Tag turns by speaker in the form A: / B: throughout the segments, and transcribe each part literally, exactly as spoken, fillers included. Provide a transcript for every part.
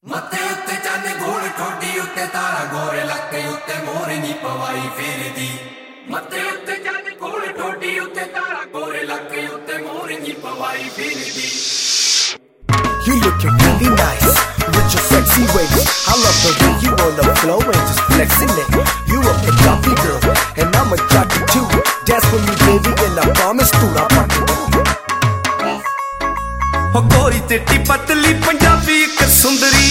A: मत्थे उत्ते चंद घोड़ ठोडी उत्ते तारा गोरे लक्के उत्ते मोर नी पवाई फिरदी मत्थे उत्ते चंद घोड़ ठोडी उत्ते तारा गोरे लक्के उत्ते मोर नी पवाई फिरदी।
B: You looking really nice with your sexy waist. I love the way you on the floor and just flexing it. You a Punjabi girl and I'm a jockey too. Dance with me, baby, and I promise to not rock it.
C: हो गोरी चिट्टी पतली पंजाबी एक सुंदरी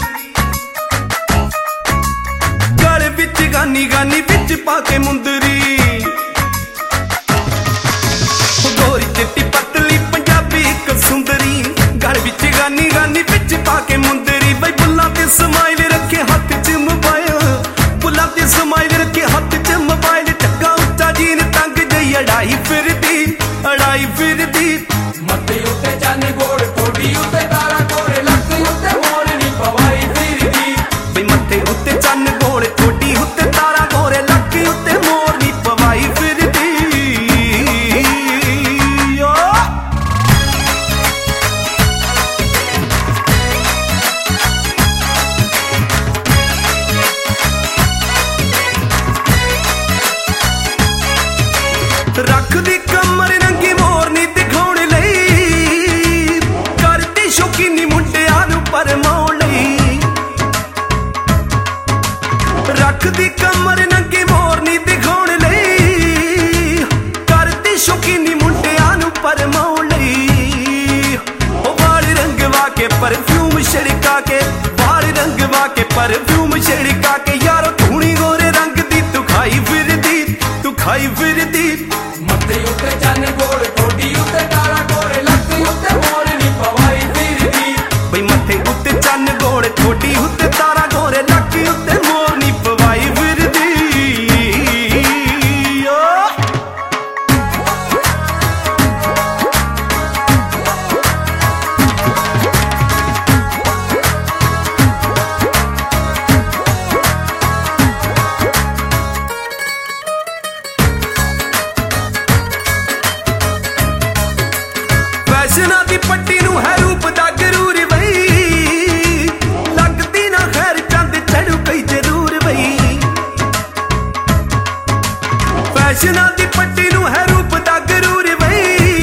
C: गल विच गानी गानी विच पाके मुंदरी। हो गोरी चिट्टी पतली पंजाबी एक सुंदरी गल विच गानी गानी विच पाके मुंदरी। बई बुल्लां ते स्माइल रखे हत्थ च मोबाइल बुल्लां ते स्माइल रखे हत्थ च मोबाइल टक्का उच्चा जीन तंग जई अड़ाई फिरदी अड़ाई फिरदी।
A: मत्थे उत्ते चंद घोड़ ठोडी उत्ते तारा गोरे लक्के उत्ते मोर नी पवाई फिरदी
C: बई मत्थे उत्ते चंद घोड़ ठोडी उत्ते तारा गोरे लक्के उत्ते मोर नी पवाई फिरदी। ओ रख दी कमर रंगी मोर नी दिखाउण लई करती शौकीनी मुंडियां नूं परमाउण लई। रख दी कमर नंगी मोर नी दिखाउण लई करती शौकीनी मुंडियां नूं परमाउण लई। ओ वाल रंगवा के परफ्यूम छिड़का के वाल रंगवा के परफ्यूम छिड़का के यारो धूणी गोरे रंग दी तू खाई फिरदी तू खाई फिरदी।
A: मत्थे उत्ते चंद घोड़ ठोडी उत्ते तारा गोरे लक्के उत्ते मोर नी पवाई फिरदी
C: बई मत्थे उत्ते चंद घोड़ ठोडी उत्ते तारा गोरे लक्के उत्ते मोर नी पवाई फिरदी। ओ फैशना दी पट्टी नूं है रूप दा गरूर बई लगदी ना खैर चंद चढ़ू कई जरूर बई। फैशना दी पट्टी नूं है रूप दा गरूर बई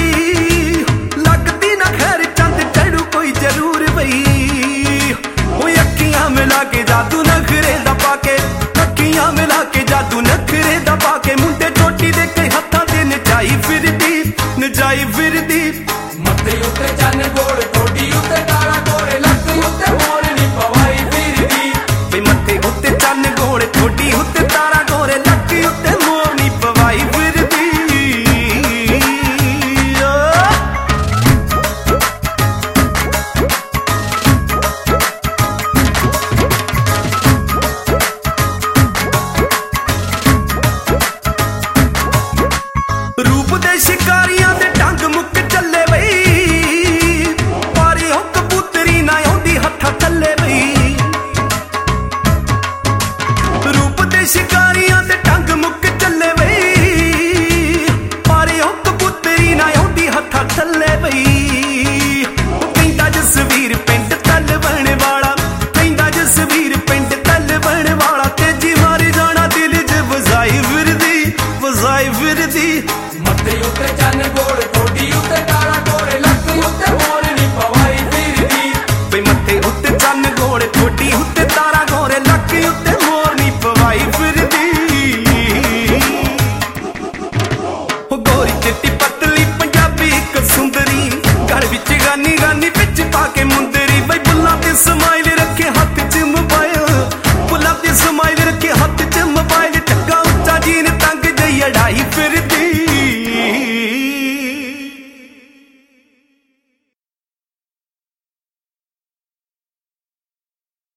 C: लगदी ना खैर चंद चढ़ू कोई जरूर बई। ओ अखियां मिला के जादू नखरे दा पाके अखियां मिला के जादू नखरे दा पाके मुंडे चोटी दे कई हत्थां ते नचाई फिरदी नचाई फिरदी।
A: मत्थे उत्ते चंद घोड़ ठोडी उत्ते तारा गोरे लक्के उत्ते मोर नी पवाई फिरदी
C: बई मत्थे उत्ते चंद घोड़ ठोडी उत्ते तारा गोरे लक्के उत्ते मोर नी पवाई फिरदी। ओ रूप दे शिकारियां दे ढंग मुक चले बई पारी हो कबूतरी ना आउंदी हत्था थल्ले